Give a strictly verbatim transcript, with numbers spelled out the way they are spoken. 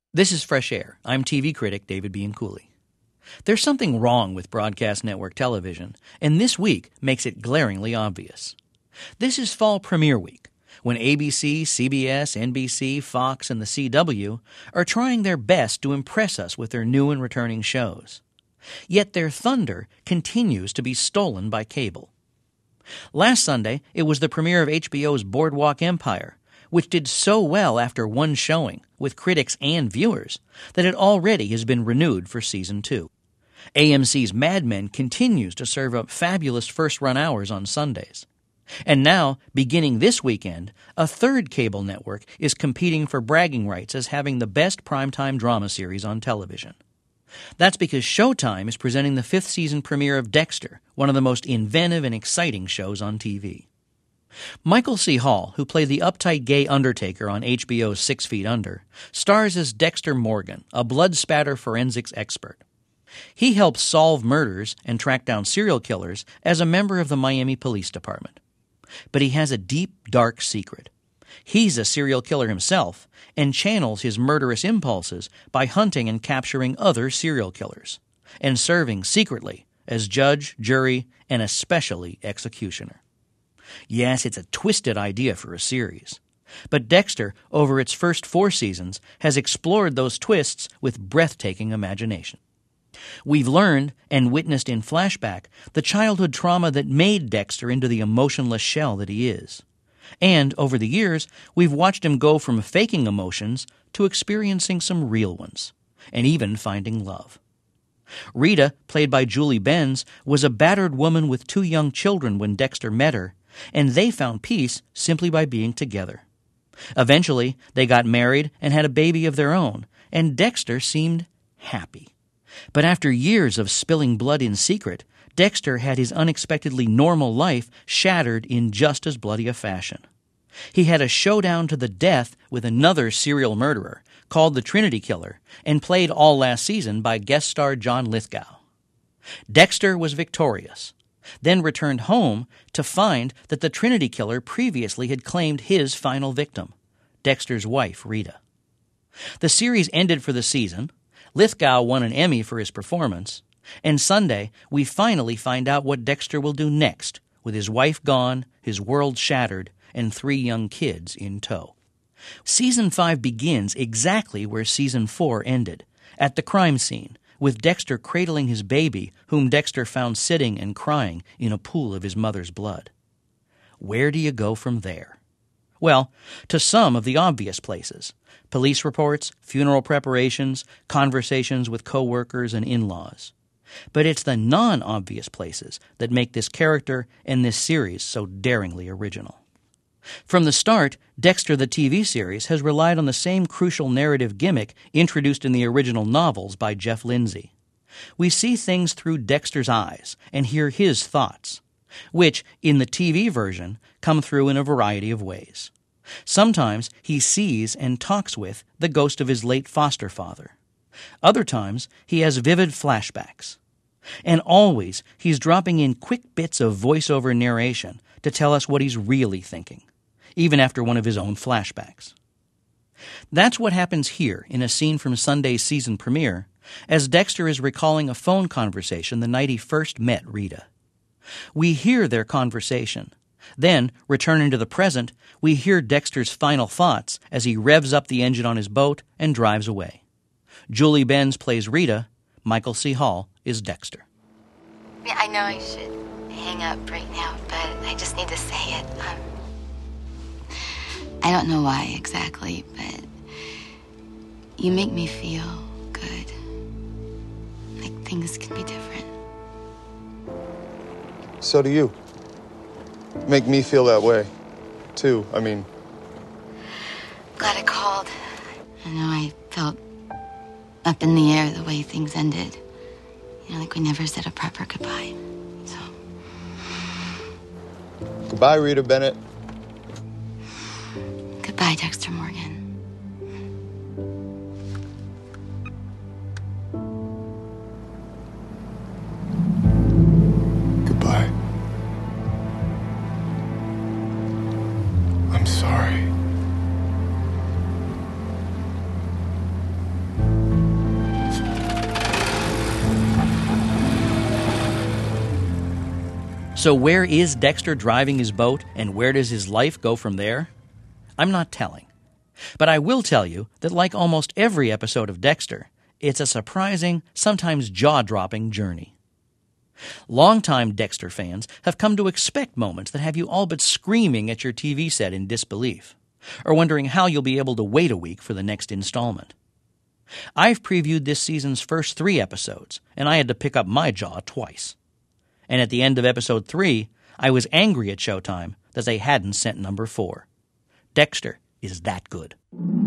This is Fresh Air. I'm T V critic David Bianculli. There's something wrong with broadcast network television, and this week makes it glaringly obvious. This is fall premiere week, when A B C, C B S, N B C, Fox, and the C W are trying their best to impress us with their new and returning shows. Yet their thunder continues to be stolen by cable. Last Sunday, it was the premiere of H B O's Boardwalk Empire, which did so well after one showing, with critics and viewers, that it already has been renewed for season two. A M C's Mad Men continues to serve up fabulous first-run hours on Sundays. And now, beginning this weekend, a third cable network is competing for bragging rights as having the best primetime drama series on television. That's because Showtime is presenting the fifth season premiere of Dexter, one of the most inventive and exciting shows on T V. Michael C. Hall, who played the uptight gay Undertaker on H B O's Six Feet Under, stars as Dexter Morgan, a blood-spatter forensics expert. He helps solve murders and track down serial killers as a member of the Miami Police Department. But he has a deep, dark secret. He's a serial killer himself and channels his murderous impulses by hunting and capturing other serial killers, and serving secretly as judge, jury, and especially executioner. Yes, it's a twisted idea for a series. But Dexter, over its first four seasons, has explored those twists with breathtaking imagination. We've learned and witnessed in flashback the childhood trauma that made Dexter into the emotionless shell that he is. And over the years, we've watched him go from faking emotions to experiencing some real ones, and even finding love. Rita, played by Julie Benz, was a battered woman with two young children when Dexter met her, and they found peace simply by being together. Eventually, they got married and had a baby of their own, and Dexter seemed happy. But after years of spilling blood in secret, Dexter had his unexpectedly normal life shattered in just as bloody a fashion. He had a showdown to the death with another serial murderer, called the Trinity Killer, and played all last season by guest star John Lithgow. Dexter was victorious, then returned home to find that the Trinity Killer previously had claimed his final victim, Dexter's wife, Rita. The series ended for the season. Lithgow won an Emmy for his performance, and Sunday we finally find out what Dexter will do next, with his wife gone, his world shattered, and three young kids in tow. Season five begins exactly where Season four ended, at the crime scene, with Dexter cradling his baby, whom Dexter found sitting and crying in a pool of his mother's blood. Where do you go from there? Well, to some of the obvious places. Police reports, funeral preparations, conversations with co-workers and in-laws. But it's the non-obvious places that make this character and this series so daringly original. From the start, Dexter the T V series has relied on the same crucial narrative gimmick introduced in the original novels by Jeff Lindsay. We see things through Dexter's eyes and hear his thoughts, which, in the T V version, come through in a variety of ways. Sometimes he sees and talks with the ghost of his late foster father. Other times he has vivid flashbacks. And always he's dropping in quick bits of voiceover narration to tell us what he's really thinking, even after one of his own flashbacks. That's what happens here in a scene from Sunday's season premiere, as Dexter is recalling a phone conversation the night he first met Rita. We hear their conversation. Then, returning to the present, we hear Dexter's final thoughts as he revs up the engine on his boat and drives away. Julie Benz plays Rita. Michael C. Hall is Dexter. Yeah, I know I should hang up right now, but I just need to say it. Um, I don't know why exactly, but you make me feel good. Like things can be different. So do you. Make me feel that way, too. I mean... Glad I called. I know I felt up in the air the way things ended. You know, like we never said a proper goodbye. So... Goodbye, Rita Bennett. Goodbye, Dexter Morgan. Goodbye. I'm sorry. So where is Dexter driving his boat, and where does his life go from there? I'm not telling. But I will tell you that like almost every episode of Dexter, it's a surprising, sometimes jaw-dropping journey. Longtime Dexter fans have come to expect moments that have you all but screaming at your T V set in disbelief, or wondering how you'll be able to wait a week for the next installment. I've previewed this season's first three episodes, and I had to pick up my jaw twice. And at the end of episode three, I was angry at Showtime that they hadn't sent number four. Dexter is that good.